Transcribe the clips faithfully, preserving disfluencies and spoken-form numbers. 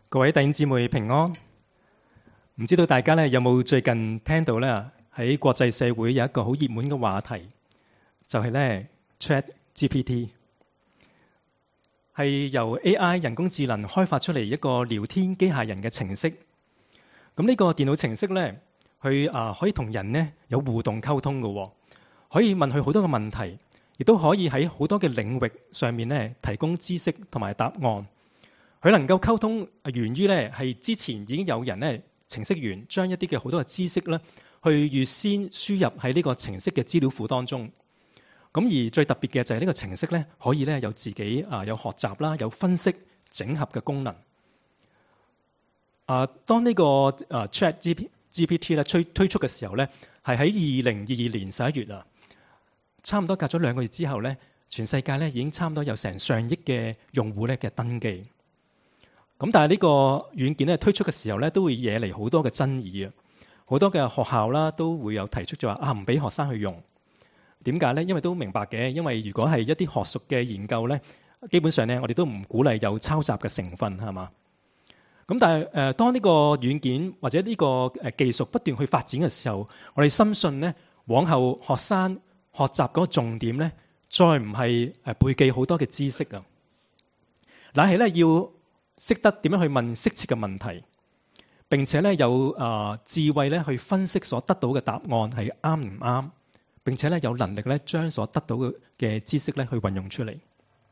各位弟兄姊妹平安。唔知道大家咧有冇最近聽到咧喺國際社會有一個好熱門嘅話題，就係咧 Chat G P T， 係由 A I 人工智能開發出嚟一個聊天機械人嘅程式。咁呢個電腦程式咧，佢啊可以同人咧有互動溝通嘅，可以問佢好多嘅問題，亦都可以喺好多嘅領域上面咧提供知識同埋答案。佢能夠溝通，源於咧係之前已經有人咧程式員將一啲嘅好多嘅知識咧，去預先輸入喺呢個程式嘅資料庫當中。咁而最特別嘅就係呢個程式咧，可以咧有自己啊有學習啦，有分析整合嘅功能。啊，當呢個啊 Chat G P T 咧推推出嘅時候咧，係喺二零二二年十一月啊，差唔多隔咗兩個月之後咧，全世界咧已經差唔多有成上億嘅用戶咧嘅登記。咁但係呢個軟件咧推出嘅時候咧，都會惹嚟好多嘅爭議啊！好多嘅學校啦都會有提出咗話啊，唔俾學生去用。點解咧？因為都明白嘅，因為如果係一啲學術嘅研究咧，基本上咧我哋都唔鼓勵有抄襲嘅成分，係嘛？咁但係誒、呃，當呢個軟件或者呢個誒技術不斷去發展嘅時候，我哋深信咧，往後學生學習嗰個重點咧，再唔係誒背記好多嘅知識啊，乃係咧要識得點樣去問適切嘅問題，並且咧有啊、呃、智慧咧去分析所得到嘅答案係啱唔啱，並且咧有能力咧將所得到嘅嘅知識咧去運用出嚟。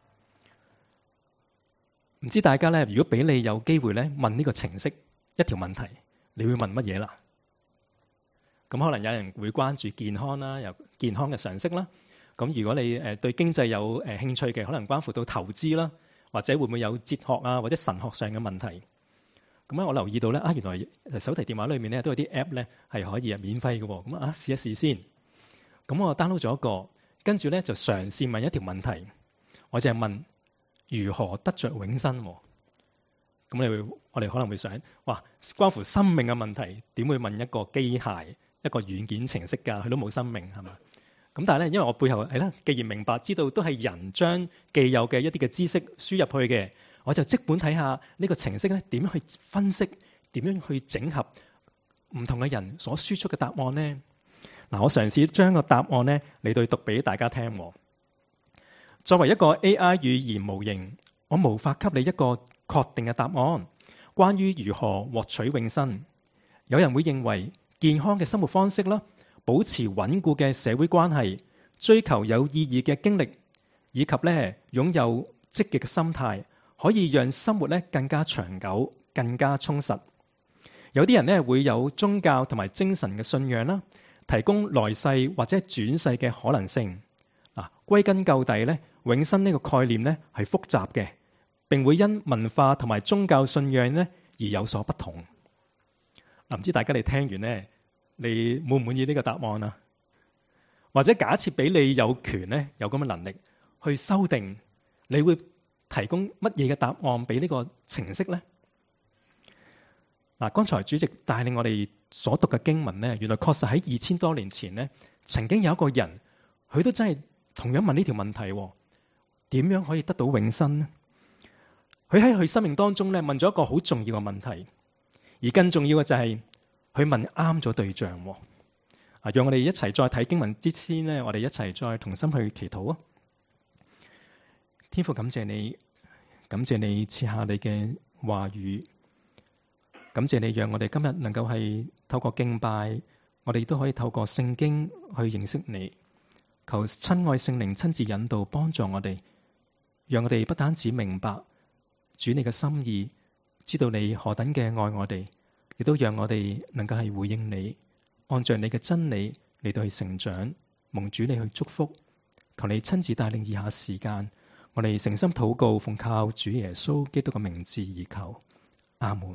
唔知大家咧，如果俾你有機會咧問呢個程式一條問題，你會問乜嘢啦？咁可能有人會關注健康啦，有健康嘅常識啦。咁如果你誒對經濟有誒興趣嘅，可能關乎到投資啦。或者會唔會有哲學啊，或者神學上嘅問題？咁咧，我留意到咧，啊，原來手提電話裏面咧都有啲 app 咧係可以係免費嘅。咁啊，試一試先。咁我 download 咗一個，跟住咧就嘗試問一條問題。我就係問如何得着永生。咁你會，我哋可能會想，哇，關乎生命嘅問題，點會問一個機械、一個軟件程式㗎？佢都冇生命，係嘛？咁但係咧，因為我背後係啦，既然明白知道都係人將既有嘅一啲嘅知識輸入去嘅，我就即本睇下呢個程式咧點樣去分析，點樣去整合唔同嘅人所輸出嘅答案呢？嗱，我嘗試將個答案咧嚟到讀俾大家聽。作為一個 A I 語言模型，我無法給你一個確定嘅答案，關於如何獲取永生。有人會認為健康嘅生活方式啦，保持穩固嘅社會關係，追求有意義嘅經歷，以及咧擁有積極嘅心態，可以讓生活咧更加長久、更加充實。有啲人咧會有宗教同埋精神嘅信仰啦，提供來世或者轉世嘅可能性。嗱，歸根究底咧，永生呢個概念咧係複雜嘅，並會因文化同埋宗教信仰咧而有所不同。嗱，唔知大家你聽完咧，你滿唔滿意呢個答案啊？或者假設俾你有權咧，有咁嘅能力去修訂，你會提供乜嘢嘅答案俾呢個程式呢？嗱，剛才主席帶領我哋所讀嘅經文咧，原來確實喺二千多年前咧，曾經有一個人，佢都真係同樣問呢條問題：點樣可以得到永生呢？佢喺佢生命當中咧問咗一個好重要嘅問題，而更重要嘅就係，佢問啱咗對象。啊，讓我哋一齊再睇經文之前咧，我哋一齊再同心去祈禱啊！天父，感謝你，感謝你賜下你嘅話語，感謝你讓我哋今日能夠係透過敬拜，我哋都可以透過聖經去認識你。求親愛聖靈親自引導幫助我哋，讓我哋不單止明白主你嘅心意，知道你何等嘅愛我哋，亦都讓我哋能夠係回應你，按照你嘅真理嚟到去成長，蒙主你去祝福。求你親自帶領以下時間，我哋誠心禱告，奉靠主耶穌基督嘅名字而求，阿門。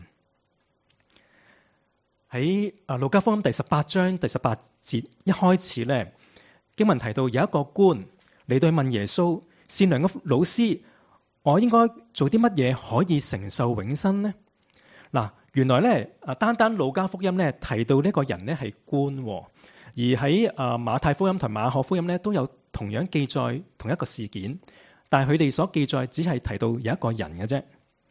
喺啊路加福音第十八章第十八節一開始咧，經文提到有一個官嚟到問耶穌：善良嘅老師，我應該做啲乜嘢可以承受永生呢？嗱，原來咧啊，單單路加福音咧提到呢個人咧係官，而喺啊馬太福音同馬可福音咧都有同樣記載同一個事件，但係佢哋所記載只係提到有一個人嘅啫。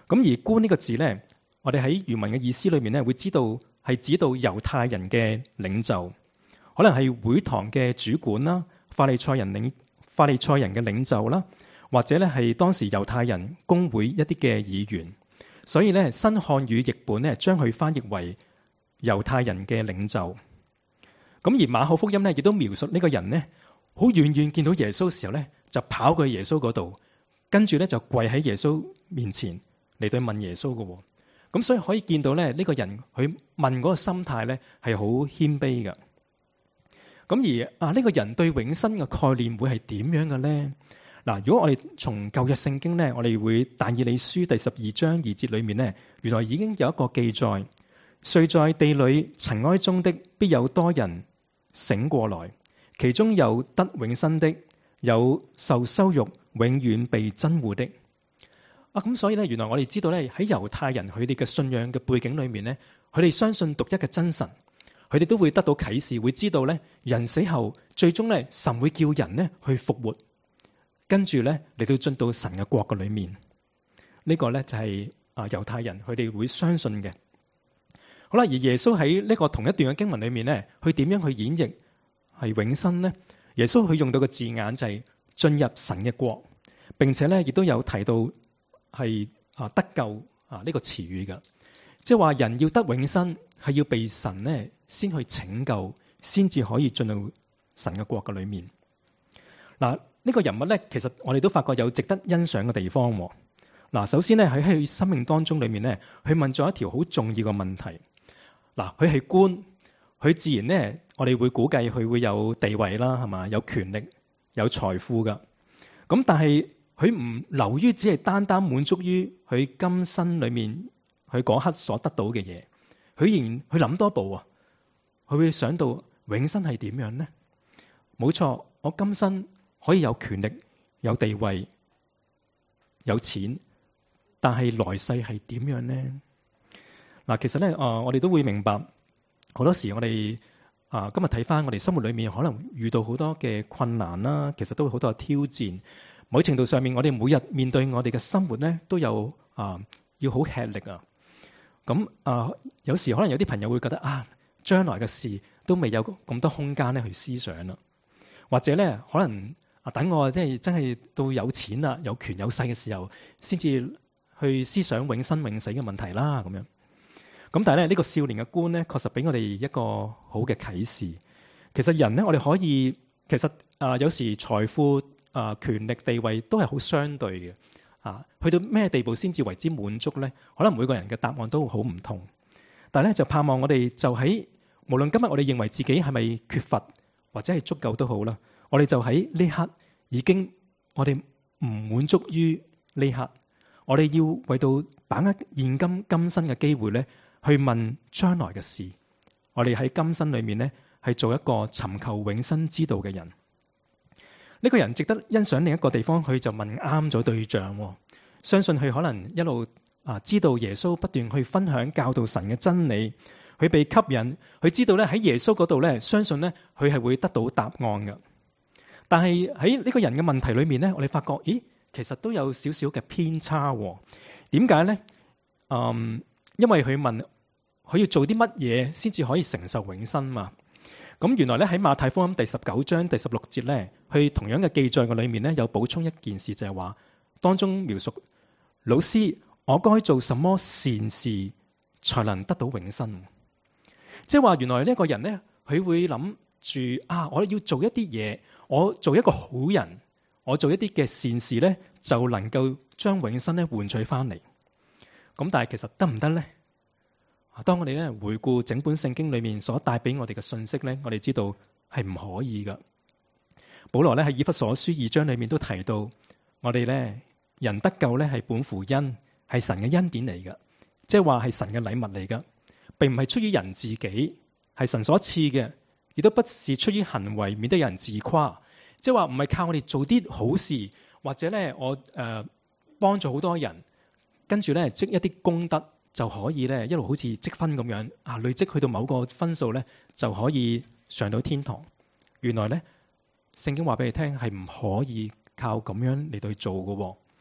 咁而官呢個字咧，我哋喺原文嘅意思裏面咧，會知道係指到猶太人嘅領袖，可能係會堂嘅主管啦，法利賽人領法利賽人嘅領袖啦，或者咧係當時猶太人公會一啲嘅議員。所以咧，新漢語譯本咧將佢翻譯為猶太人嘅領袖。咁而馬可福音咧亦都描述呢個人呢，好遠遠見到耶穌嘅時候咧，就跑過去耶穌嗰度，跟住咧就跪喺耶穌面前嚟對問耶穌嘅。咁所以可以見到咧，呢個人佢問嗰個心態咧係好謙卑嘅。咁而啊呢個人對永生嘅概念會係點樣嘅咧？嗱，如果我哋從舊約聖經咧，我哋會但以理書第十二章二節裏面咧，原來已經有一個記載：睡在地裏塵埃中的，必有多人醒過來；其中有得永生的，有受羞辱、永遠被憎惡的。啊，咁所以咧，原來我哋知道咧，喺猶太人佢哋嘅信仰嘅背景裏面咧，佢哋相信獨一嘅真神，佢哋都會得到啟示，會知道咧，人死後最終咧，神會叫人咧去復活。跟住咧嚟到進到神嘅國嘅裏面，呢、這個咧就係啊猶太人佢哋會相信嘅。好啦，而耶穌喺呢個同一段嘅經文裏面咧，佢點樣去演繹係永生呢？耶穌佢用到嘅字眼就係進入神嘅國，並且咧亦都有提到係啊得救啊呢個詞語嘅，即係話人要得永生係要被神咧先去拯救，先至可以進入神嘅國嘅裏面。嗱。呢個人物咧，其實我哋都發覺有值得欣賞嘅地方。嗱，首先咧喺佢生命當中裏面咧，佢問咗一條好重要嘅問題。嗱，佢係官，佢自然咧，我哋會估計佢會有地位啦，係嘛，有權力、有財富噶。咁但係佢唔流於只係單單滿足於佢今生裏面佢嗰刻所得到嘅嘢，佢仍然去諗多步啊！佢會想到永生係點樣呢？冇錯，我今生可以有權力、有地位、有錢，但係來世係點樣呢？嗱，其實咧，啊，我哋都會明白，好多時我哋啊，今日睇翻我哋生活裏面可能遇到好多嘅困難啦，其實都會好多嘅挑戰。某程度上面，我哋每日面對我哋嘅生活咧，都有啊，要好吃力啊。咁啊，有時可能有啲朋友會覺得啊，將來嘅事都未有咁多空間咧去思想啦，或者咧可能。啊！等我即係真係到有錢啦、有權有勢嘅時候，先至去思想永生永死嘅問題啦。咁樣咁，但係咧呢個少年嘅官咧，確實俾我哋一個好嘅啟示。其實人咧，我哋可以其實啊、呃，有時財富啊、呃、權力地位都係好相對嘅啊。去到咩地步先至為之滿足咧？可能每個人嘅答案都好唔同。但係咧就盼望我哋就喺無論今日我哋認為自己係咪缺乏或者係足夠都好啦。我哋就喺呢刻已經，我哋唔滿足於呢刻，我哋要為到把握現今今生嘅機會咧，去問將來嘅事。我哋喺今生裏面咧，係做一個尋求永生之道嘅人。呢個人值得欣賞另一個地方，佢就問啱咗對象。相信佢可能一路啊知道耶穌不斷去分享教導神嘅真理，佢被吸引，佢知道咧喺耶穌嗰度咧，相信咧佢係會得到答案嘅。但係喺呢個人嘅問題裏面咧，我哋發覺，咦，其實都有少少嘅偏差。點解咧？嗯，因為佢問佢要做啲乜嘢先至可以承受永生嘛？咁原來咧喺馬太福音第十九章第十六節咧，佢同樣嘅記載嘅裏面咧，有補充一件事，就係話當中描述老師，我該做什麼善事才能得到永生？即係話原來呢一個人咧，佢會諗住啊，我要做一啲嘢。我做一個好人，我做一啲嘅善事咧，就能夠將永生咧換取翻嚟。咁但係其實得唔得咧？當我哋咧回顧整本聖經裏面所帶俾我哋嘅信息咧，我哋知道係唔可以噶。保羅咧喺以弗所書二章裏面都提到，我哋咧人得救咧係本乎恩，係神嘅恩典嚟噶，即係話係神嘅禮物嚟噶，並唔係出於人自己，係神所賜嘅。亦都不是出於行為，免得有人自誇。即係話唔係靠我哋做啲好事，或者咧我誒、呃、幫助好多人，跟住咧積一啲功德就可以咧一路好似積分咁樣啊，累積去到某個分數咧就可以上到天堂。原來咧聖經話俾你聽係唔可以靠咁樣嚟到去做嘅。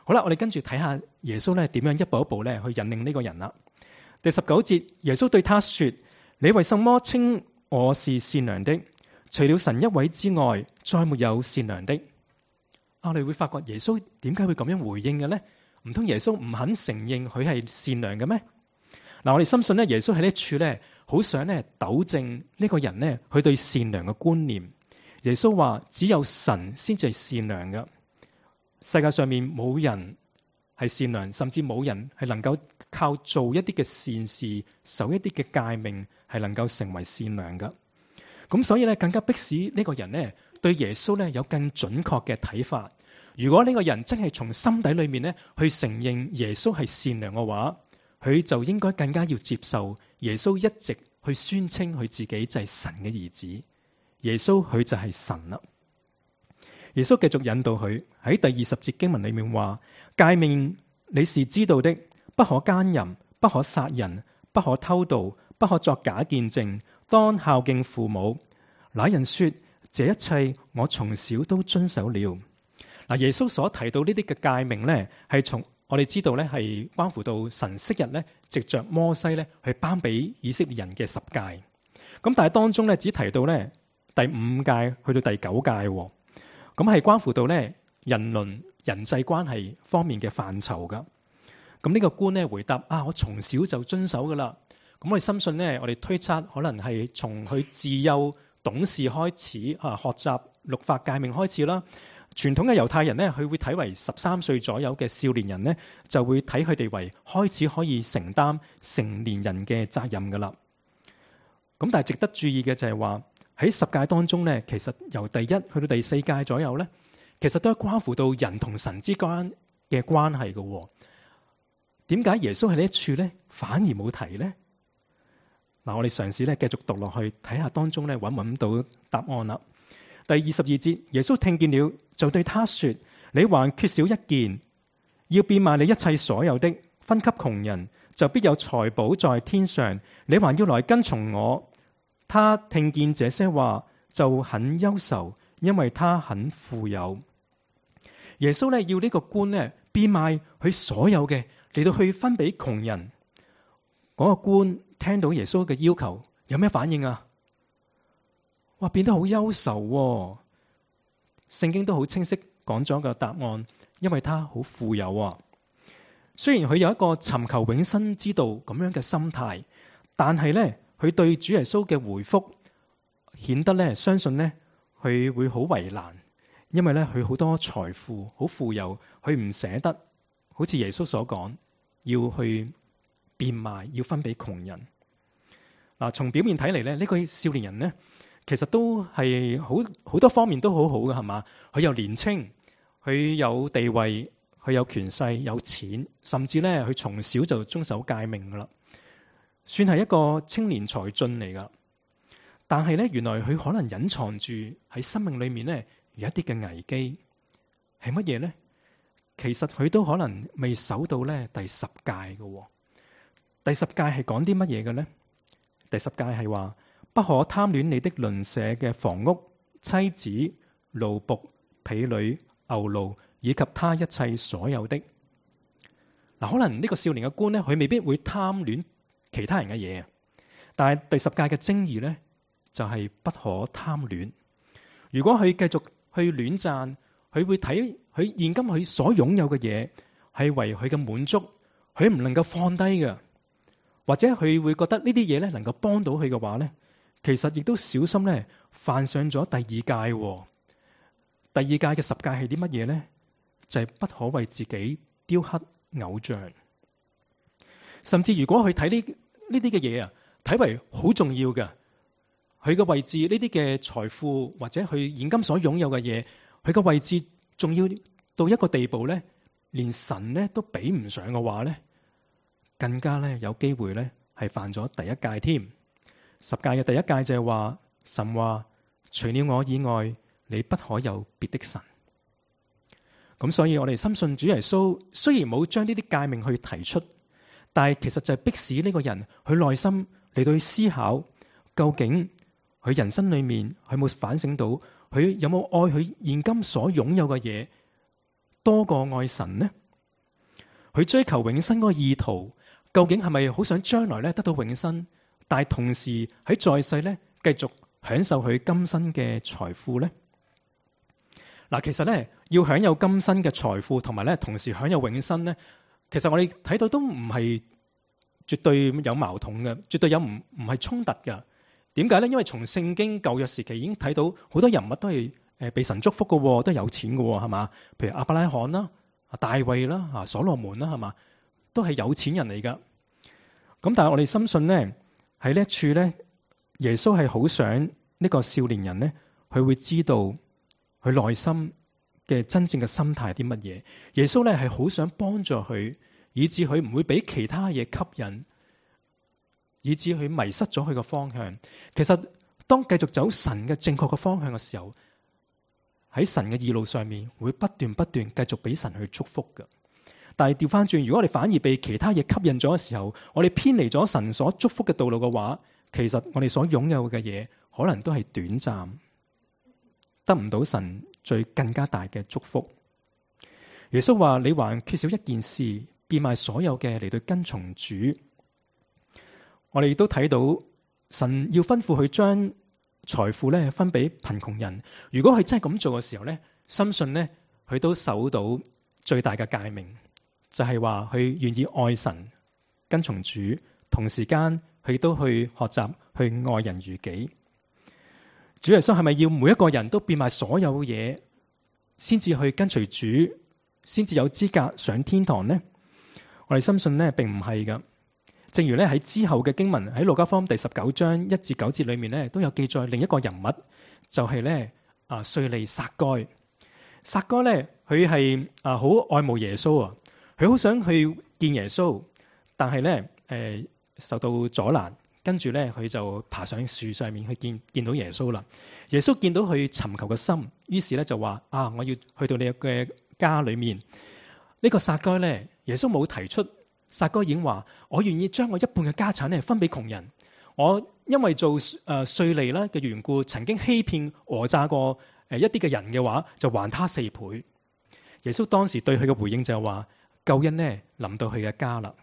好啦，我哋跟住睇下耶穌咧點樣一步一步咧去引領呢個人啦。第十九節，耶穌對他說：你為什麼稱我是善良的？除了神一位之外，再沒有善良的。我哋會發覺耶穌點解會咁樣回應嘅呢？唔通耶穌唔肯承認佢係善良嘅咩？嗱，我哋深信咧，耶穌喺呢一處咧，好想咧糾正呢個人咧佢對善良嘅觀念。耶穌話：只有神先至係善良嘅，世界上面冇人係善良，甚至冇人係能夠靠做一啲嘅善事、守一啲嘅誡命，係能夠成為善良嘅。咁所以咧，更加迫使呢個人咧對耶穌咧有更準確嘅睇法。如果呢個人真係從心底裏面咧去承認耶穌係善良嘅話，佢就應該更加要接受耶穌一直去宣稱佢自己就係神嘅兒子。耶穌佢就係神啦。耶穌繼續引導佢喺第二十節經文裏面話：誡命你是知道的，不可奸淫，不可殺人，不可偷盜，不可作假見證，當孝敬父母。那人說：這一切我從小都遵守了。嗱，耶穌所提到呢啲嘅誡命咧，係從我哋知道咧係關乎到神昔日咧藉着摩西咧去頒俾以色列人嘅十誡。咁但係當中咧只提到咧第五誡去到第九誡，咁係關乎到咧人倫人際關係方面嘅範疇噶。咁呢個官咧回答：啊，我從小就遵守噶啦。咁我哋深信咧，我哋推測可能係從佢自幼懂事開始啊，學習律法誡命開始啦。傳統嘅猶太人咧，佢會睇為十三歲左右嘅少年人咧，就會睇佢哋為開始可以承擔成年人嘅責任噶啦。咁但係值得注意嘅就係話喺十誡當中咧，其實由第一去到第四誡左右咧，其實都係關乎到人同神之間嘅關係嘅。點解耶穌喺呢一處咧反而冇提呢？嗱，我哋嘗試咧繼續讀落去，睇下當中咧揾唔揾到答案啦。第二十二節，耶穌聽見了，就對他說：你還缺少一件，要變賣你一切所有的，分給窮人，就必有財寶在天上。你還要來跟從我。他聽見這些話，就很憂愁，因為他很富有。耶穌咧要呢個官咧變賣佢所有嘅，嚟到去分俾窮人。嗰個官聽到耶穌嘅要求，有咩反應啊？哇，變得好憂愁喎。聖經都好清晰講咗個答案，因為他好富有啊。雖然佢有一個尋求永生之道咁樣嘅心態，但係咧佢對主耶穌嘅回覆顯得咧相信咧佢會好為難，因為咧佢好多財富，好富有，佢唔捨得，好似耶穌所講，要去變賣，要分俾窮人。嗱，從表面睇嚟咧，呢個少年人咧，其實都係好好多方面都好好嘅，係嘛？佢又年青，佢有地位，佢有權勢，有錢，甚至咧佢從小就遵守誡命噶啦，算係一個青年才俊嚟噶。但係咧，原來佢可能隱藏住喺生命裏面咧有一啲嘅危機，係乜嘢咧？其實佢都可能未守到咧第十誡嘅。第十誡係講啲乜嘢嘅咧？第十誡係話，不可貪戀你的鄰舍嘅房屋、妻子、奴僕、婢女、牛驢，以及他一切所有的。嗱，可能呢個少年嘅官咧，佢未必會貪戀其他人嘅嘢，但係第十誡嘅精義咧，就係不可貪戀。如果佢繼續去戀讚，佢會睇佢現今佢所擁有嘅嘢係為佢嘅滿足，佢唔能夠放低嘅。或者佢會覺得呢啲嘢咧能夠幫到佢嘅話咧，其實亦都小心咧犯上咗第二誡。第二誡嘅十誡係啲乜嘢咧？就係、是、不可為自己雕刻偶像。甚至如果佢睇呢呢啲嘅嘢啊，睇為好重要嘅，佢嘅位置呢啲嘅財富或者佢現今所擁有嘅嘢，佢嘅位置重要到一個地步咧，連神咧都比唔上嘅話咧，更加咧有機會咧係犯咗第一誡添。十誡嘅第一誡就係話，神話除了我以外，你不可有別的神。咁所以我哋深信主耶穌雖然冇將呢啲誡命去提出，但係其實就係迫使呢個人佢內心嚟到去思考，究竟佢人生裏面佢冇反省到，佢有冇愛佢現今所擁有嘅嘢多過愛神呢？ 佢追求永生嗰個意圖，究竟係咪好想將來咧得到永生，但係同時喺在，在世咧繼續享受佢今生嘅財富呢？嗱，其實咧要享有今生嘅財富，同埋咧同時享有永生咧，其實我哋睇到都唔係絕對有矛盾嘅，絕對有唔唔係衝突嘅。點解咧？因為從聖經舊約時期已經睇到好多人物都係誒被神祝福嘅，都係有錢嘅，係嘛？譬如亞伯拉罕啦、啊大衛啦、啊所羅門啦，係嘛？都係有錢人嚟噶。咁但係我哋深信咧，喺呢一處咧，耶穌係好想呢個少年人咧，佢會知道佢內心嘅真正嘅心態係啲乜嘢。耶穌咧係好想幫助佢，以致佢唔會俾其他嘢吸引，以致佢迷失咗佢個方向。其實當繼續走神嘅正確嘅方向嘅時候，喺神嘅義路上面會不斷不斷繼續俾神去祝福嘅。但係調翻轉，如果我哋反而被其他嘢吸引咗嘅時候，我哋偏離咗神所祝福嘅道路嘅話，其實我哋所擁有嘅嘢可能都係短暫，得唔到神最更加大嘅祝福。耶穌話：你還缺少一件事，變賣所有嘅嚟到跟從主。我哋亦都睇到神要吩咐佢將財富咧分俾貧窮人。如果佢真係咁做嘅時候咧，深信咧佢都守到最大嘅誡命，就係話佢願意愛神、跟從主，同時間佢都去學習去愛人如己。主耶穌係咪要每一個人都變賣所有嘢，先至去跟隨主，先至有資格上天堂呢？我哋深信呢並唔係噶。正如咧喺之後嘅經文喺路加福音第十九章一至九節裏面咧，都有記載另一個人物，就係咧啊稅吏撒該。撒該咧佢係啊好愛慕耶穌啊，佢好想去見耶穌，但係咧誒受到阻攔，跟住咧佢就爬上樹上面去見見到耶穌啦。耶穌見到佢尋求嘅心，於是咧就話啊，我要去到你嘅家裏面。呢、這個撒該咧，耶穌冇提出。撒該已經話：我願意將我一半嘅家產咧分俾窮人。我因為做誒稅吏啦嘅緣故，曾經欺騙訛詐過誒一啲嘅人嘅話，就還他四倍。耶穌當時對佢嘅回應就係話：救恩呢臨到佢嘅家啦。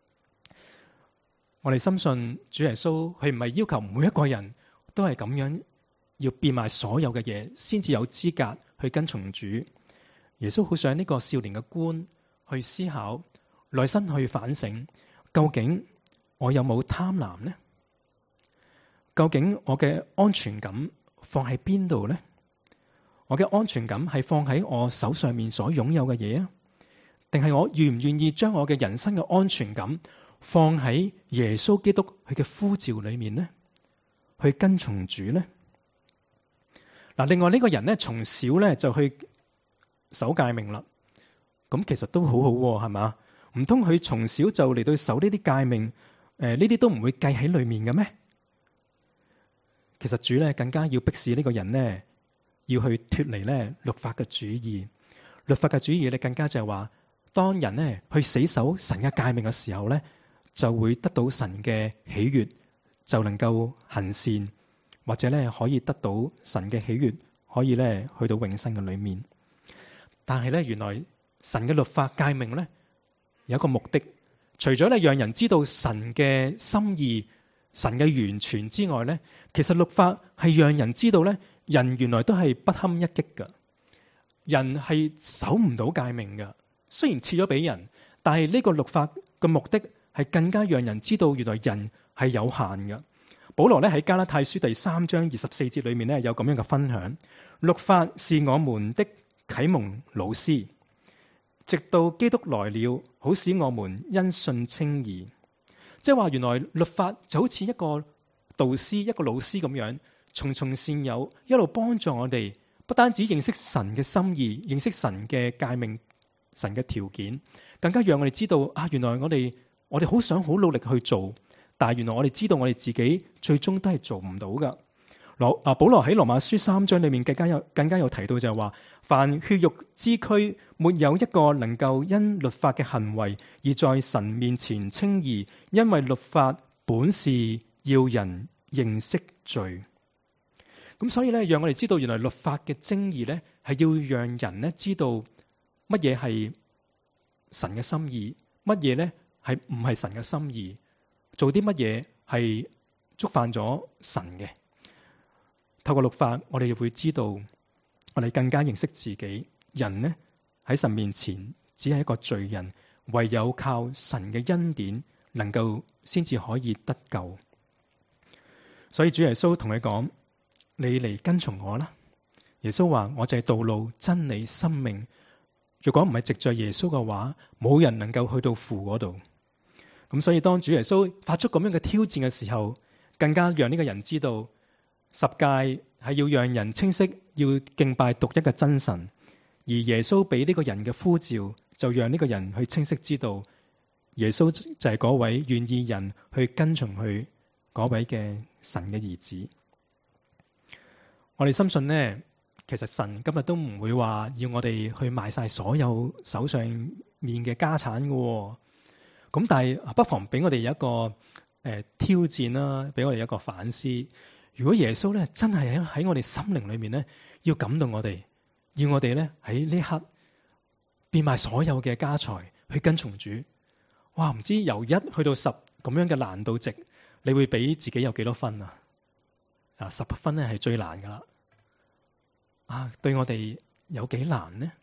我哋深信主耶穌佢唔係要求每一個人都係咁樣要變賣所有嘅嘢，先至有資格去跟從主。耶穌好想呢個少年嘅官去思考。內心去反省，究竟我有冇貪婪呢？究竟我嘅安全感放喺邊度呢？我嘅安全感係放喺我手上面所擁有嘅嘢啊，定係我願唔願意將我嘅人生嘅安全感放喺耶穌基督佢嘅呼召裏面呢？去跟從主呢？嗱，另外呢個人咧，從小咧就去守誡命啦，咁其實都好好係嘛？唔通佢從小就嚟到守呢啲誡命？誒、呃，呢啲都唔會計喺裏面嘅咩？其實主咧更加要迫使呢個人呢，要去脫離咧律法嘅主義。律法嘅主義咧更加就係話，當人呢去死守神嘅誡命嘅時候咧，就會得到神嘅喜悅，就能夠行善，或者咧可以得到神嘅喜悅，可以咧去到永生嘅裏面。但係咧，原來神嘅律法誡命咧，有一個目的，除咗咧讓人知道神嘅心意、神嘅完全之外咧，其實律法係讓人知道咧，人原來都係不堪一擊噶，人係守唔到誡命噶。雖然賜咗俾人，但係呢個律法嘅目的係更加讓人知道，原來人係有限噶。保羅咧喺加拉太書第三章二十四節裏面咧有咁樣嘅分享：律法是我們的啟蒙老師，直到基督來了，好使我們因信稱義。即係話，原來律法就好似一個導師、一個老師咁樣，循循善誘，一路幫助我哋，不單止認識神嘅心意，認識神嘅誡命、神嘅條件，更加讓我哋知道啊，原來我哋我哋好想好努力去做，但係原來我哋知道我哋自己最終都係做唔到噶。羅啊，保羅喺羅馬書三章裏面更加有更加有提到就係話，凡血肉之軀沒有一個能夠因律法嘅行為而在神面前稱義，因為律法本是要人認識罪。咁所以咧，讓我哋知道原來律法嘅精義咧，係要讓人咧知道乜嘢係神嘅心意， 乜嘢咧係唔係神嘅心意，做啲乜嘢係觸犯咗神嘅。透過律法，我哋會知道，我哋更加認識自己。人呢喺神面前只係一個罪人，唯有靠神嘅恩典，能夠先至可以得救。所以主耶穌同佢講：你嚟跟從我啦。耶穌話：我就係道路、真理、生命。如果唔係藉着耶穌嘅話，冇人能夠去到父嗰度。咁所以當主耶穌發出咁樣嘅挑戰嘅時候，更加讓呢個人知道十誡係要讓人清晰，要敬拜獨一嘅真神。而耶穌俾呢個人嘅呼召，就讓呢個人去清晰知道耶穌就係嗰位願意人去跟從佢嗰位嘅神嘅兒子。我哋深信呢，其實神今日都唔會話要我哋去賣晒所有手上面嘅家產嘅。咁但係不妨俾我哋有一個誒、呃、挑戰啦，俾我哋一個反思。如果耶穌咧真係喺喺我哋心靈裏面咧，要感動我哋，要我哋咧喺呢刻變賣所有嘅家財去跟從主，哇！唔知由一去到十咁樣嘅難度值，你會俾自己有幾多分啊？啊，十分咧係最難噶啦。啊，對我哋有幾難呢？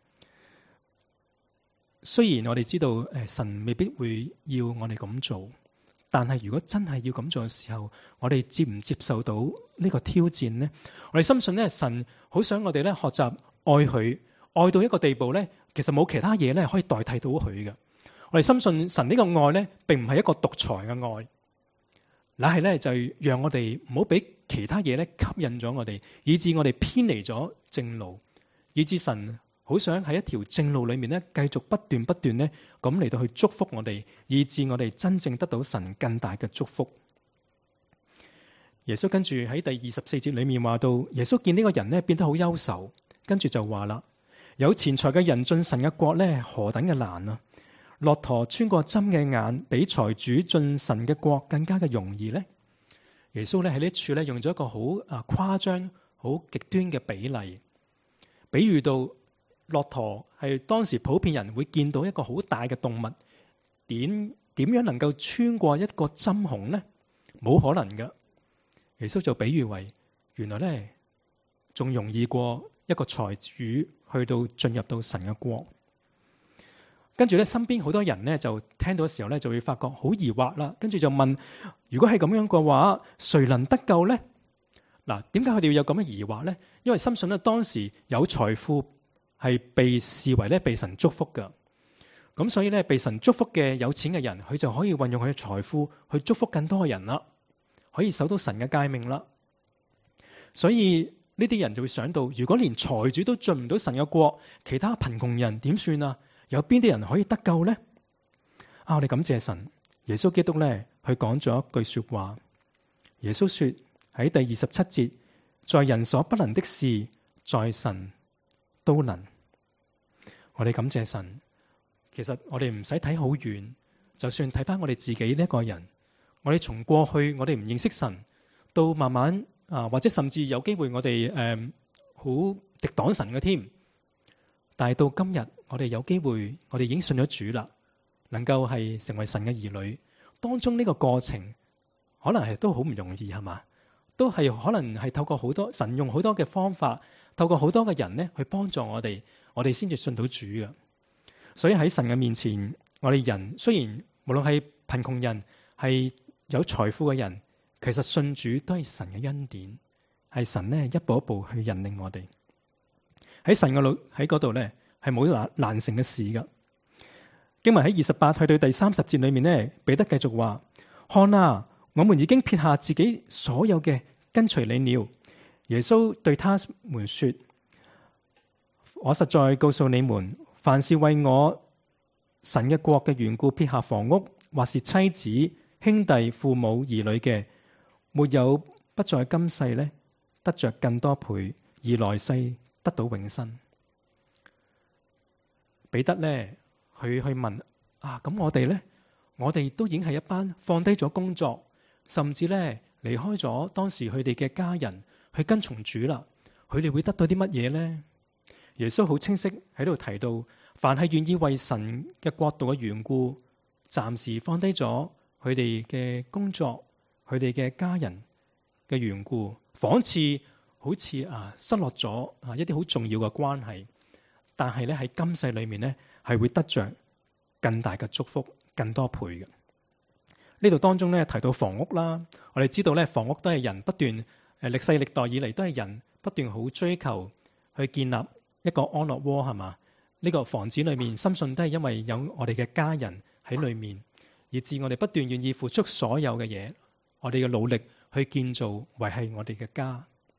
雖然我哋知道誒，神未必會要我哋咁做，但係如果真係要咁做嘅時候，我哋接唔接受到呢個挑戰呢？我哋深信咧，神好想我哋咧學習愛佢，愛到一個地步咧，其實冇其他嘢咧可以代替到佢嘅。我哋深信神呢個愛咧，並唔係一個獨裁嘅愛，乃係咧就係讓我哋唔好俾其他嘢咧吸引咗我哋，以致我哋偏離咗正路，以致神好想喺一條正路裏面咧，繼續不斷不斷咧咁嚟到去祝福我哋，以致我哋真正得到神更大嘅祝福。耶穌跟住喺第二十四節裏面話到，耶穌見呢個人咧變得好憂愁，跟住就話啦：有錢財嘅人進神嘅國咧，何等嘅難啊！駱駝穿過針嘅眼，比財主進神嘅國更加嘅容易咧。耶穌咧喺呢處咧用咗一個好啊誇張、好極端嘅比例，比喻到駱駝係當時普遍人會見到一個好大嘅動物，點點樣能夠穿過一個針孔呢？冇可能噶。耶穌就比喻為，原來咧仲容易過一個財主去到進入到神嘅國。跟住咧，身邊好多人咧就聽到嘅時候咧，就會發覺好疑惑啦。跟住就問：如果係咁樣嘅話，誰能得救呢？嗱，點解佢哋要有咁嘅疑惑呢？因為深信咧，當時有財富係被視為咧被神祝福嘅，咁所以咧被神祝福嘅有錢嘅人，佢就可以運用佢嘅財富去祝福更多嘅人啦，可以守到神嘅誡命啦。所以呢啲人就會想到，如果連財主都進唔到神嘅國，其他貧窮人點算啊？有邊啲人可以得救呢？啊，我哋感謝神，耶穌基督咧，佢講咗一句說話。耶穌說喺第二十七節，在人所不能的事，在神都能。我哋感謝神。其實我哋唔使睇好遠，就算睇翻我哋自己呢一個人，我哋從過去我哋唔認識神，到慢慢啊，或者甚至有機會我哋誒好敵擋神嘅添。但係到今日，我哋有機會，我哋已經信咗主啦，能夠係成為神嘅兒女。當中呢個過程，可能係都好唔容易，係嘛？都係可能係透過好多神用好多嘅方法，透過好多嘅人咧去幫助我哋，我哋先至信到主嘅。所以喺神嘅面前，我哋人雖然無論係貧窮人，係有財富嘅人，其實信主都係神嘅恩典，係神咧一步一步去引領我哋。喺神嘅路喺嗰度咧，係冇難難成嘅事噶。經文喺二十八去到第三十節裏面咧，彼得繼續話：看啊，我們已經撇下自己所有嘅，跟隨你了。耶穌對他們說：我實在告訴你們，凡是為我神嘅國嘅緣故撇下房屋，或是妻子、兄弟、父母、兒女嘅，沒有不在今世咧得着更多倍，而來世得到永生。彼得咧，佢去問啊，咁我哋咧，我哋都已經係一班放低咗工作，甚至咧離開咗當時佢哋嘅家人，去跟從主啦。佢哋會得到啲乜嘢咧？耶穌好清晰喺度提到， 凡係願意為神嘅國度嘅緣故，暫時放低咗佢哋嘅工作、佢哋嘅家人嘅緣故，仿似好似啊失落咗啊一啲好重要嘅關係，但係咧喺今世裏面咧係會得着更大嘅祝福，更多倍嘅。呢度當中咧提到房屋啦，我哋知道咧房屋都係人不斷誒歷世歷代以嚟都係人不斷好追求去建立一個安樂窩，係嘛？呢個房子裏面深信都係因為有我哋嘅家人喺裏面，以致我哋不斷願意付出所有嘅嘢，我哋嘅努力去建造維繫我哋嘅家。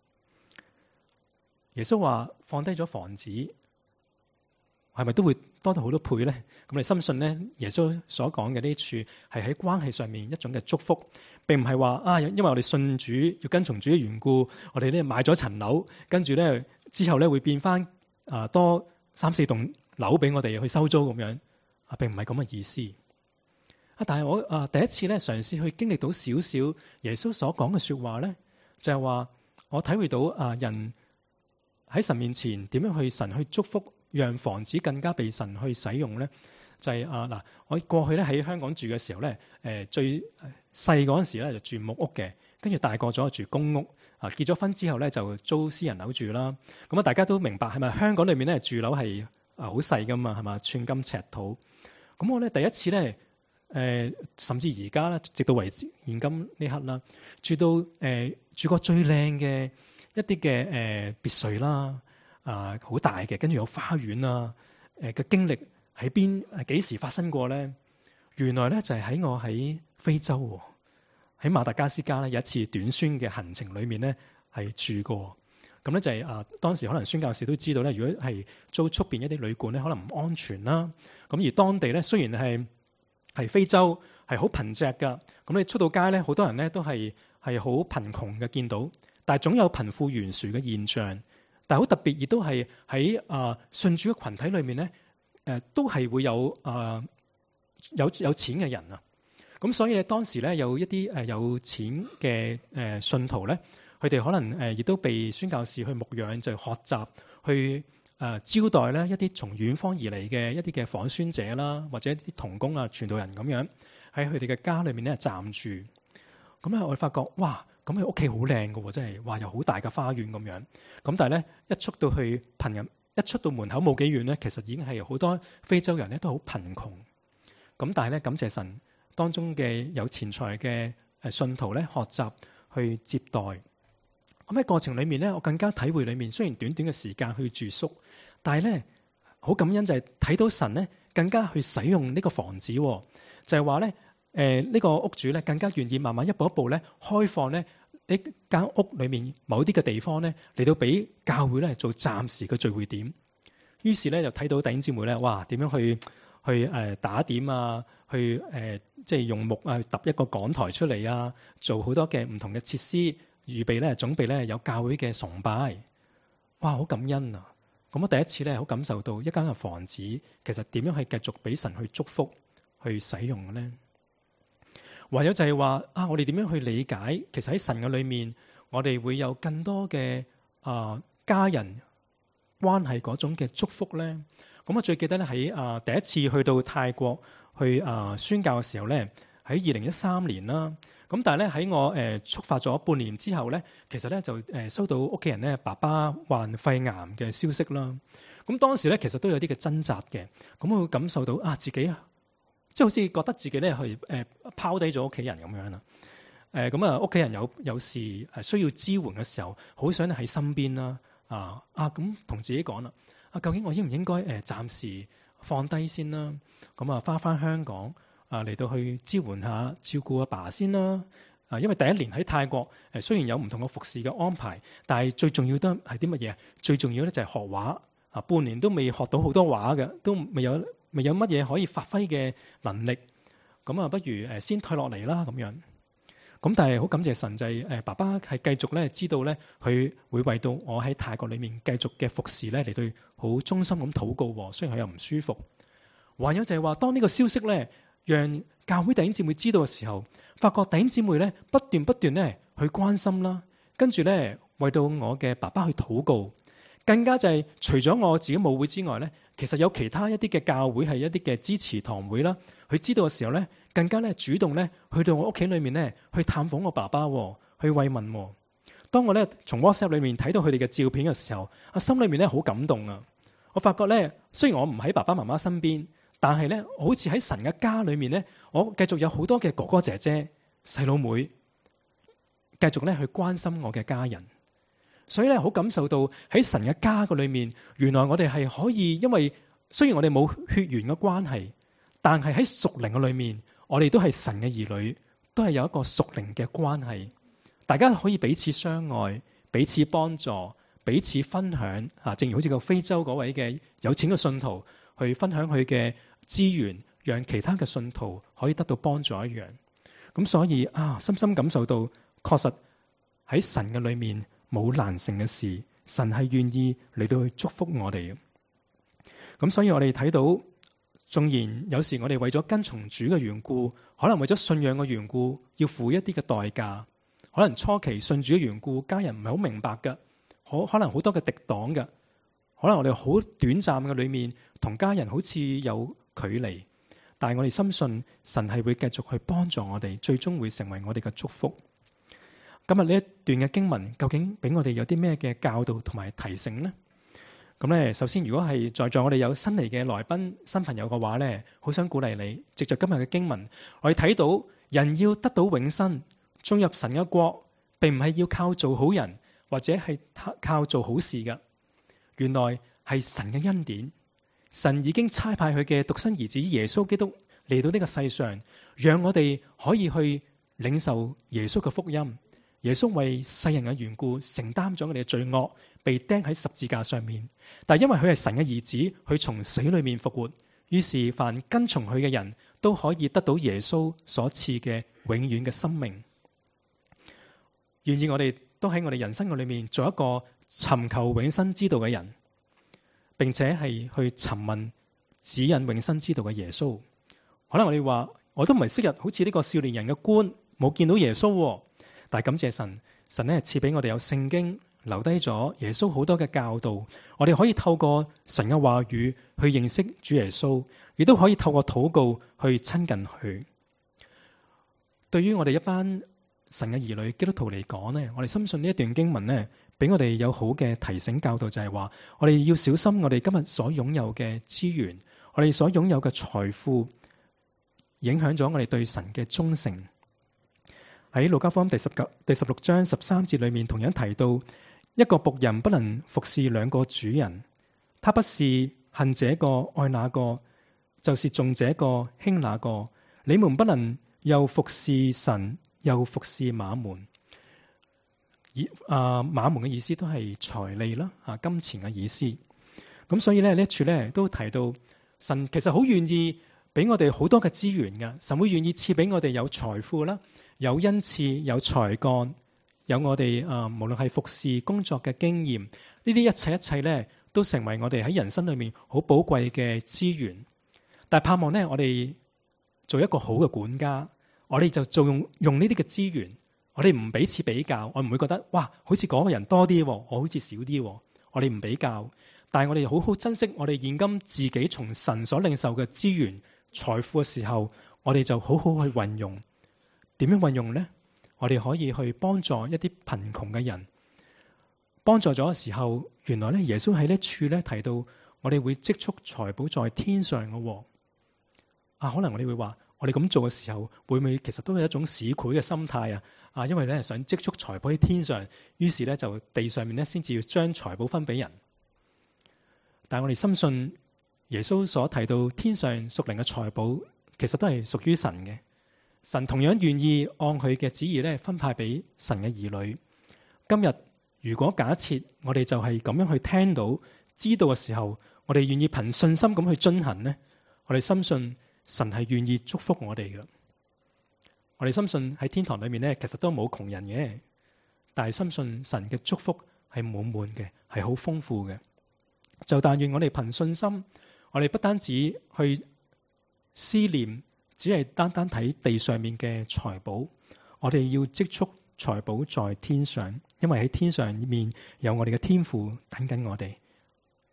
耶穌話放低咗房子，係咪都會多到好多倍咧？咁你深信咧，耶穌所講嘅呢處係喺關係上面一種嘅祝福，並唔係話啊，因為我哋信主要跟從主嘅緣故，我哋咧買咗層樓，跟住咧之後咧會變翻啊多三四棟樓俾我哋去收租咁樣啊，並唔係咁嘅意思啊。但係我啊第一次咧嘗試去經歷到少少耶穌所講嘅說話咧，就係話我體會到啊人喺神面前點樣去神去祝福，讓房子更加被神去使用咧，就係啊嗱，我過去咧喺香港住嘅時候咧，誒最細嗰陣時咧就住木屋嘅，跟住大個咗住公屋啊，結咗婚之後咧就租私人樓住啦。咁啊，大家都明白係咪香港裏面咧住樓係啊好細噶嘛，係嘛，寸金尺土。咁我咧第一次咧誒，甚至而家咧，直到為止現今呢刻啦，住到誒、呃、住過最靚嘅一啲嘅誒別墅啦。啊，好大嘅，跟住有花園啊！誒、呃、嘅經歷喺邊？誒幾時發生過咧？原來咧就係、是、喺我喺非洲，喺馬達加斯加咧有一次短宣嘅行程裏面咧係住過。咁咧就係、是、啊，當時可能宣教士都知道咧，如果係租出邊一啲旅館咧，可能唔安全啦。咁而當地咧雖然係係非洲係好貧瘠噶，咁你出到街咧，好多人咧都係係好貧窮嘅見到，但係總有貧富懸殊嘅現象。但係好特別，亦都係喺啊信主嘅群體裏面咧，誒、呃、都係會有啊、呃、有有錢嘅人啊。咁所以咧，當時咧有一啲誒有錢嘅誒信徒咧，佢哋可能誒亦都被宣教士去牧養，就學習去誒招待咧一啲從遠方而嚟嘅一啲嘅訪宣者啦，或者一啲同工啊、傳道人咁樣喺佢哋嘅家裏面咧暫住。咁咧我哋發覺哇！咁佢屋企好靚㗎喎，真係話有好大嘅花園咁樣。咁但係咧，一出到去貧人，一出到門口冇幾遠咧，其實已經係好多非洲人咧都好貧窮。咁但係咧，感謝神當中嘅有錢財嘅誒信徒咧，學習去接待。咁喺過程裏面咧，我更加體會裏面，雖然短短嘅時間去住宿，但係咧好感恩就係睇到神咧更加去使用呢個房子，就係話咧。誒、呃、呢、這個屋主咧更加願意慢慢一步一步咧開放咧呢間屋裏面某啲嘅地方咧嚟到俾教會咧做暫時嘅聚會點。於是咧就睇到弟兄姊妹咧，哇點樣去去誒、呃、打點啊，去誒、呃、即係用木啊揼一個講台出嚟啊，做好多嘅唔同嘅設施，預備咧準備咧有教會嘅崇拜。哇好感恩啊！咁我第一次咧好感受到一間嘅房子其實點樣去繼續俾神去祝福去使用嘅咧。唯有就係話啊，我哋點樣去理解？其實喺神嘅裏面，我哋會有更多嘅啊、呃、家人關係嗰種嘅祝福咧。咁我最記得咧喺啊第一次去到泰國去啊、呃、宣教嘅時候咧，喺二零一三年啦。咁但係咧喺我誒、呃、出發咗半年之後咧，其實咧就誒、呃、收到屋企人咧爸爸患肺癌嘅消息啦。咁當時咧其實都有啲嘅掙扎嘅。咁我會感受到啊自己啊。即係好似覺得自己咧去誒拋低咗屋企人咁樣啦，誒咁啊屋企人有有事誒需要支援嘅時候，好想喺身邊啦，啊啊咁同自己講啦，啊究竟我應唔應該誒暫時放低先啦？咁啊翻返香港啊嚟到去支援下照顧阿爸先啦，啊因為第一年喺泰國誒雖然有唔同嘅服侍嘅安排，但係最重要都係啲乜嘢？最重要咧就係學畫啊，半年都未學到好多畫嘅，都未有。未有乜嘢可以發揮嘅能力，咁啊，不如誒先退落嚟啦咁樣。咁但係好感謝神，就係誒爸爸係繼續咧知道咧，佢會為到我喺泰國裏面繼續嘅服侍咧嚟到好忠心咁禱告。雖然佢又唔舒服，還有就係話，當呢個消息咧讓教會弟兄姊妹知道嘅時候，發覺弟兄姊妹咧不斷不斷咧去關心啦，跟住咧為到我嘅爸爸去禱告， 更加就係除咗我自己母會之外咧，其實有其他一啲嘅教會係一啲嘅支持堂會啦。佢知道嘅時候咧，更加咧主動咧去到我屋企裏面咧去探訪我爸爸，去慰問。當我咧從 WhatsApp 裏面睇到佢哋嘅照片嘅時候，我心裏面咧好感動啊！我發覺咧，雖然我唔喺爸爸媽媽身邊，但係咧好似喺神嘅家裏面咧，我繼續有好多嘅哥哥姐姐、細佬妹，繼續咧去關心我嘅家人。所以咧，好感受到喺神嘅家嘅裏面，原來我哋係可以，因為雖然我哋冇血緣嘅關係，但係喺屬靈嘅裏面，我哋都係神嘅兒女，都係有一個屬靈嘅關係。大家可以彼此相愛、彼此幫助、彼此分享。啊，正如好似個非洲嗰位嘅有錢嘅信徒去分享佢嘅資源，讓其他嘅信徒可以得到幫助一樣。咁所以啊，深深感受到，確實喺神嘅裏面。冇難成嘅事，神係願意嚟到去祝福我哋嘅。咁所以我哋睇到，縱然有時我哋為咗跟從主嘅緣故，可能為咗信仰嘅緣故，要付一啲嘅代價。可能初期信主嘅緣故，家人唔係好明白嘅，可可能好多嘅敵擋嘅，可能我哋好短暫嘅裏面同家人好似有距離，但係我哋深信神係會繼續去幫助我哋，最終會成為我哋嘅祝福。今日呢一段嘅經文究竟俾我哋有啲咩嘅教導同埋提醒呢？咁咧，首先如果係在座我哋有新嚟嘅來賓、新朋友嘅話咧，好想鼓勵你，藉着今日嘅經文，我哋睇到人要得到永生，進入神嘅國，並唔係要靠做好人或者係靠做好事嘅。原來係神嘅恩典，神已經差派佢嘅獨生兒子耶穌基督嚟到呢個世上，讓我哋可以去領受耶穌嘅福音。耶穌為世人嘅緣故承擔咗我哋嘅罪惡，被釘喺十字架上面。但係因為佢係神嘅兒子，佢從死裏面復活，於是凡跟從佢嘅人都可以得到耶穌所賜嘅永遠嘅生命。願意我哋都喺我哋人生嘅裏面做一個尋求永生之道嘅人，並且係去尋問指引永生之道嘅耶穌。可能我哋話，我都唔係昔日好似呢個少年人嘅官，冇見到耶穌。但係感謝神，神咧賜俾我哋有聖經，留低咗耶穌好多嘅教導，我哋可以透過神嘅話語去認識主耶穌，亦都可以透過禱告去親近佢。對於我哋一班神嘅兒女基督徒嚟講呢，我哋深信呢一段經文呢，俾我哋有好嘅提醒教導，就係話我哋要小心我哋今日所擁有嘅資源，我哋所擁有嘅財富，影響咗我哋對神嘅忠誠。喺路加福音第十九、第十六章十三節裏面，同樣提到一個僕人不能服侍兩個主人，他不是恨這個愛那個，就是重這個輕那個。你們不能又服侍神又服侍馬門。以啊馬門嘅意思都係財利啦，啊金錢嘅意思。咁所以咧呢一處咧都提到神其實好願意俾我哋好多嘅資源噶，神會願意賜俾我哋有財富啦。有恩賜，有才幹，有我哋啊、呃，無論係服侍工作嘅經驗，呢啲一切一切咧，都成為我哋喺人生裏面好寶貴嘅資源。但係盼望咧，我哋做一個好嘅管家，我哋就做用用呢啲嘅資源，我哋唔彼此比較，我唔會覺得哇，好似嗰個人多啲，我好似少啲，我哋唔比較。但係我哋好好珍惜我哋現今自己從神所領受嘅資源、財富嘅時候，我哋就好好去運用。點樣運用呢？我哋可以去幫助一啲貧窮嘅人，幫助咗嘅時候，原來咧耶穌喺呢處咧提到，我哋會積蓄財寶在天上嘅。啊，可能我哋會話，我哋咁做嘅時候，會唔會其實都係一種市儈嘅心態啊？啊，因為咧想積蓄財寶喺天上，於是咧就地上面咧先至要將財寶分俾人。但係我哋深信耶穌所提到天上屬靈嘅財寶，其實都係屬於神嘅。神同樣願意按佢嘅旨意咧分派俾神嘅兒女。今日如果假設我哋就係咁樣去聽到、知道嘅時候，我哋願意憑信心咁去遵行呢，我哋深信神係願意祝福我哋嘅。我哋深信喺天堂裏面咧，其實都冇窮人嘅，但係深信神嘅祝福係滿滿嘅，係好豐富嘅。就但願我哋憑信心，我哋不單止去思念。只係單單睇地上面嘅財寶，我哋要積蓄財寶在天上，因為喺天上面有我哋嘅天父等緊我哋。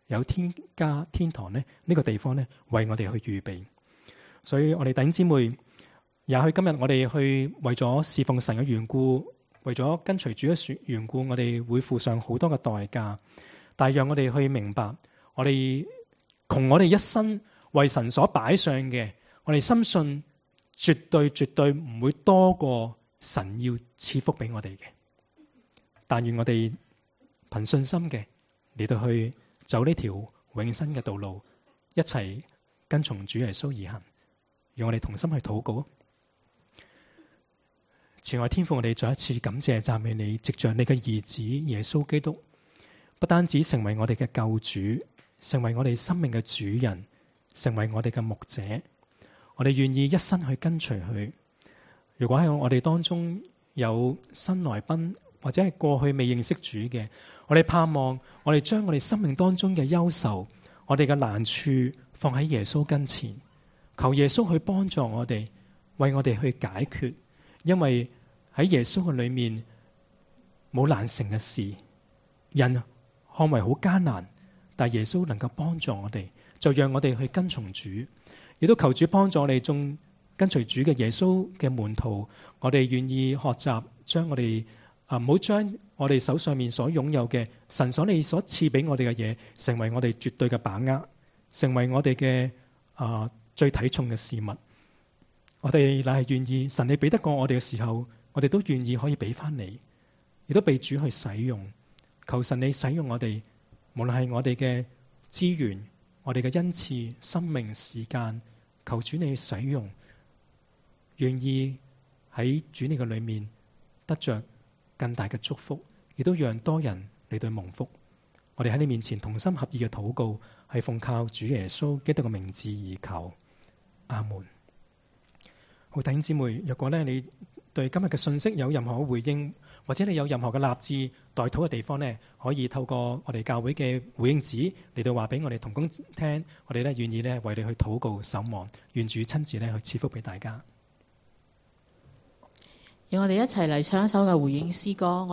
有天家天堂咧，呢個地方咧為我哋去預備。所以我哋弟兄姊妹，也許今日我哋去為咗侍奉神嘅緣故，為咗跟隨主嘅緣故，我哋會付上好多嘅代價。但係讓我哋去明白，我哋窮我哋一生為神所擺上嘅，我哋深信絕對絕對唔會多過神要賜福俾我哋嘅。但願我哋憑信心嘅嚟到去走呢條永生嘅道路，一齊跟從主耶穌而行。讓我哋同心去禱告。慈愛天父，我哋再一次感謝讚美你，藉着你嘅兒子耶穌基督，不單止成為我哋嘅救主，成為我哋生命嘅主人，成為我哋嘅牧者，我哋願意一生去跟隨佢。如果喺我哋當中有新來賓，或者係過去未認識主嘅，我哋盼望我哋將我哋生命當中嘅憂愁，我哋嘅難處放喺耶穌跟前，求耶穌去幫助我哋，為我哋去解決。因為喺耶穌嘅裏面冇難成嘅事，人看為好艱難，但耶穌能夠幫助我哋，就讓我哋去跟從主，亦都求主幫助我哋眾跟隨主嘅耶穌嘅門徒，我哋願意學習將我哋啊，唔好將我哋手上面所擁有嘅神所你所賜俾我哋嘅嘢，成為我哋絕對嘅把握，成為我哋嘅啊最睇重嘅事物。我哋乃係願意神你俾得過我哋嘅時候，我哋都願意可以俾翻你，亦都被主去使用。求神你使用我哋，無論係我哋嘅資源、我哋嘅恩賜、生命、時間，求主你使用，願意喺主你嘅裏面得着更大嘅祝福，亦都讓多人嚟到蒙福。我哋喺你面前同心合意嘅禱告，係奉靠主耶穌基督嘅名字而求。阿門。好，弟兄姊妹，若果咧你對今日嘅信息有任何回應，或者你有任何嘅立志代禱嘅地方咧，可以透過我哋教會嘅回應紙嚟到話俾我哋同工聽，我哋咧願意咧為你去禱告守望，願主親自咧去賜福俾大家。 讓我哋一齊嚟唱一首嘅回應詩歌。